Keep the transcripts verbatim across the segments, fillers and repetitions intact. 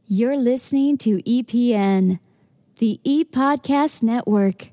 You're listening to E P N, the E-Podcast Network.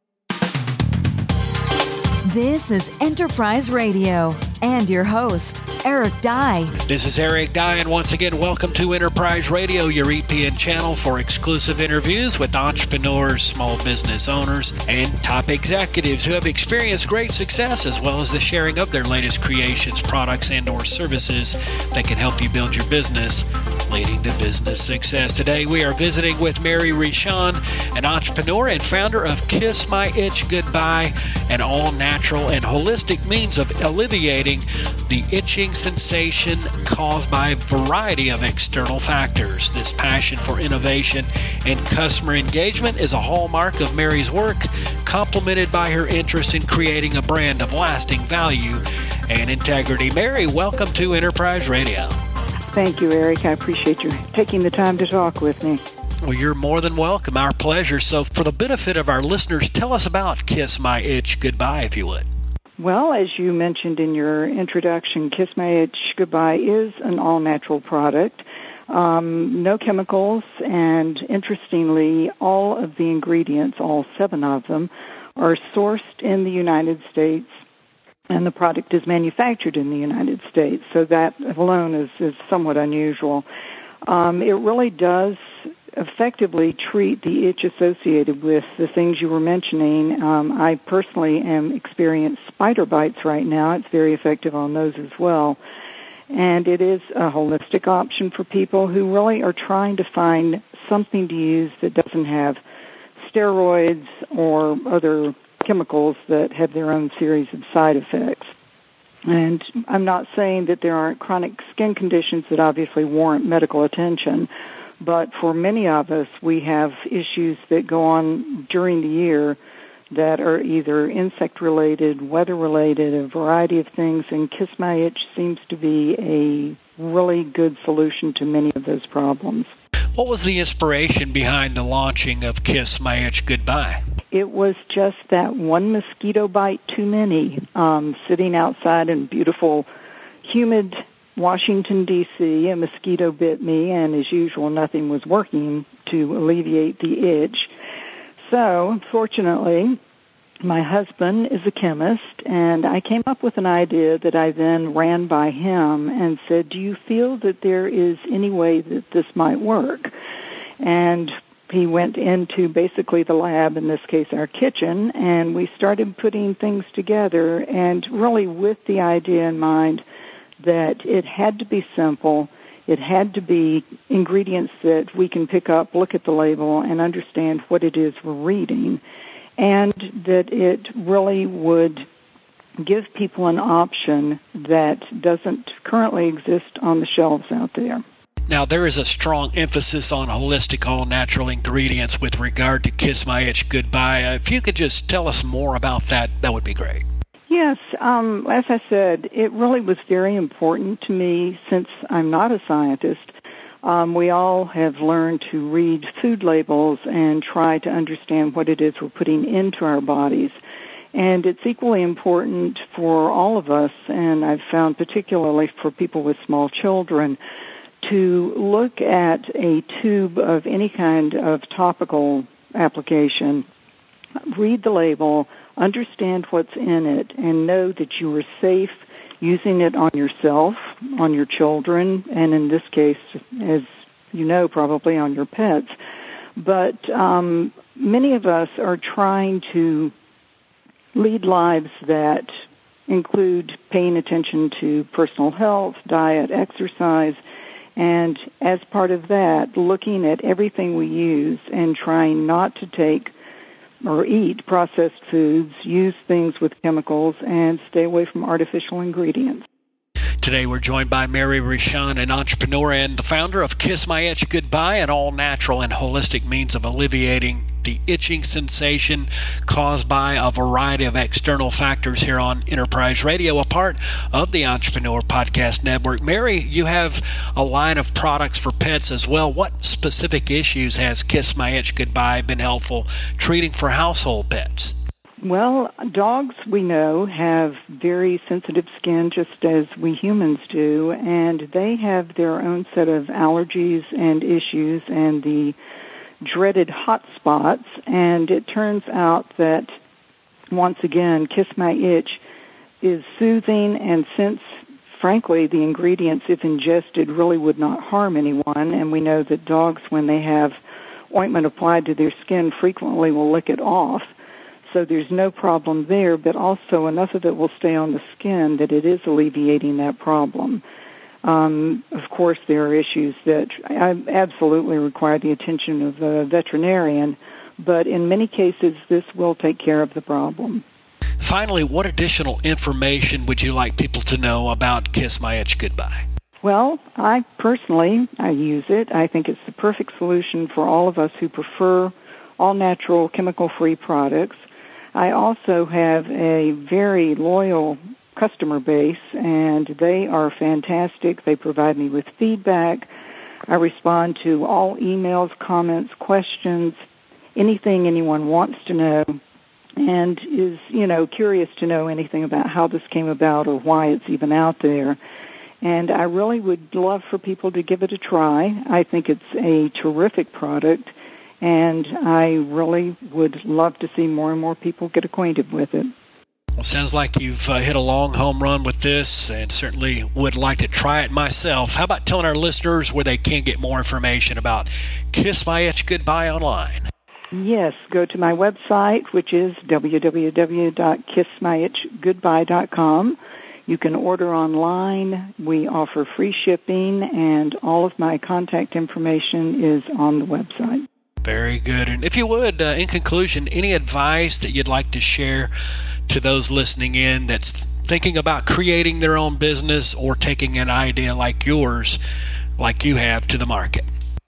This is Enterprise Radio and your host, Eric Dye. This is Eric Dye, and once again, welcome to Enterprise Radio, your E P N channel for exclusive interviews with entrepreneurs, small business owners, and top executives who have experienced great success, as well as the sharing of their latest creations, products, and or services that can help you build your business, leading to business success. Today, we are visiting with Mary Richon, an entrepreneur and founder of Kiss My Itch Goodbye, an all-natural and holistic means of alleviating the itching sensation caused by a variety of external factors. This passion for innovation and customer engagement is a hallmark of Mary's work, complemented by her interest in creating a brand of lasting value and integrity. Mary, welcome to Enterprise Radio. Thank you, Eric. I appreciate you taking the time to talk with me. Well, you're more than welcome. Our pleasure. So for the benefit of our listeners, tell us about Kiss My Itch Goodbye, if you would. Well, as you mentioned in your introduction, Kiss My Itch Goodbye is an all-natural product. Um, no chemicals, and interestingly, all of the ingredients, all seven of them, are sourced in the United States, and the product is manufactured in the United States. So that alone is, is somewhat unusual. Um, it really does effectively treat the itch associated with the things you were mentioning. Um, I personally am experiencing spider bites right now. It's very effective on those as well. And it is a holistic option for people who really are trying to find something to use that doesn't have steroids or other chemicals that have their own series of side effects. And I'm not saying that there aren't chronic skin conditions that obviously warrant medical attention, but for many of us, we have issues that go on during the year that are either insect-related, weather-related, a variety of things, and Kiss My Itch seems to be a really good solution to many of those problems. What was the inspiration behind the launching of Kiss My Itch Goodbye? It was just that one mosquito bite too many, um, sitting outside in beautiful, humid Washington, D C, a mosquito bit me, and as usual, nothing was working to alleviate the itch. So, fortunately, my husband is a chemist, and I came up with an idea that I then ran by him and said, do you feel that there is any way that this might work? And he went into basically the lab, in this case our kitchen, and we started putting things together, and really with the idea in mind that it had to be simple, it had to be ingredients that we can pick up, look at the label, and understand what it is we're reading, and that it really would give people an option that doesn't currently exist on the shelves out there. Now, there is a strong emphasis on holistic, all-natural ingredients with regard to Kiss My Itch Goodbye. Uh, if you could just tell us more about that, that would be great. Yes, um, as I said, it really was very important to me since I'm not a scientist. Um, we all have learned to read food labels and try to understand what it is we're putting into our bodies. And it's equally important for all of us, and I've found particularly for people with small children, to look at a tube of any kind of topical application, read the label, understand what's in it, and know that you are safe using it on yourself, on your children, and in this case, as you know, probably on your pets. But um, many of us are trying to lead lives that include paying attention to personal health, diet, exercise, and as part of that, looking at everything we use and trying not to take or eat processed foods, use things with chemicals, and stay away from artificial ingredients. Today we're joined by Mary Richon, an entrepreneur and the founder of Kiss My Itch Goodbye, an all-natural and holistic means of alleviating the itching sensation caused by a variety of external factors here on Enterprise Radio, a part of the Entrepreneur Podcast Network. Mary, you have a line of products for pets as well. What specific issues has Kiss My Itch Goodbye been helpful treating for household pets? Well, dogs, we know, have very sensitive skin just as we humans do, and they have their own set of allergies and issues and the dreaded hot spots. And it turns out that, once again, Kiss My Itch is soothing, and since, frankly, the ingredients, if ingested, really would not harm anyone, and we know that dogs, when they have ointment applied to their skin, frequently will lick it off. So there's no problem there, but also enough of it will stay on the skin that it is alleviating that problem. Um, of course, there are issues that absolutely require the attention of a veterinarian, but in many cases, this will take care of the problem. Finally, what additional information would you like people to know about Kiss My Itch Goodbye? Well, I personally, I use it. I think it's the perfect solution for all of us who prefer all-natural, chemical-free products. I also have a very loyal customer base, and they are fantastic. They provide me with feedback. I respond to all emails, comments, questions, anything anyone wants to know, and is, you know, curious to know anything about how this came about or why it's even out there. And I really would love for people to give it a try. I think it's a terrific product, and I really would love to see more and more people get acquainted with it. Well, sounds like you've uh, hit a long home run with this, and certainly would like to try it myself. How about telling our listeners where they can get more information about Kiss My Itch Goodbye online? Yes, go to my website, which is w w w dot kiss my itch goodbye dot com. You can order online. We offer free shipping, and all of my contact information is on the website. Very good. And if you would, uh, in conclusion, any advice that you'd like to share to those listening in that's thinking about creating their own business or taking an idea like yours, like you have, to the market?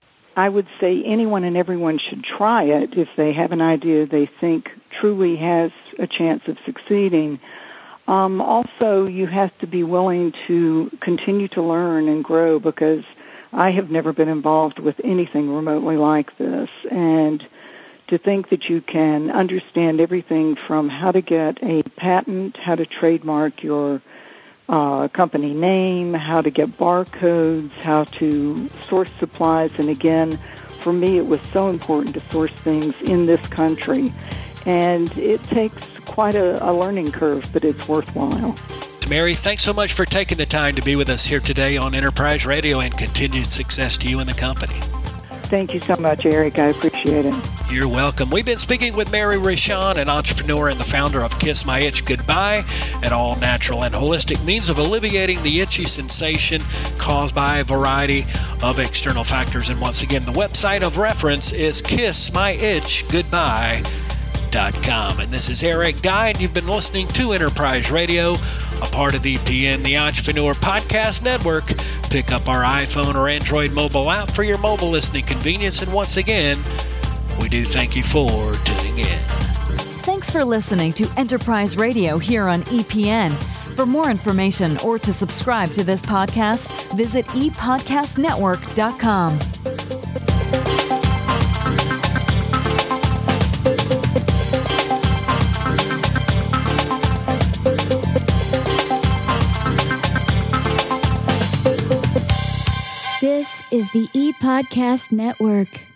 I would say anyone and everyone should try it if they have an idea they think truly has a chance of succeeding. Um, also, you have to be willing to continue to learn and grow, because I have never been involved with anything remotely like this. And to think that you can understand everything from how to get a patent, how to trademark your uh, company name, how to get barcodes, how to source supplies. And again, for me, it was so important to source things in this country. And it takes quite a, a learning curve, but it's worthwhile. Mary, thanks so much for taking the time to be with us here today on Enterprise Radio, and continued success to you and the company. Thank you so much, Eric. I appreciate it. You're welcome. We've been speaking with Mary Richon, an entrepreneur and the founder of Kiss My Itch Goodbye, an all-natural and holistic means of alleviating the itchy sensation caused by a variety of external factors. And once again, the website of reference is kiss my itch goodbye dot com. And this is Eric Dye, and you've been listening to Enterprise Radio, a part of E P N, the Entrepreneur Podcast Network. Pick up our iPhone or Android mobile app for your mobile listening convenience. And once again, we do thank you for tuning in. Thanks for listening to Enterprise Radio here on E P N. For more information or to subscribe to this podcast, visit e podcast network dot com. This is the E-Podcast Network.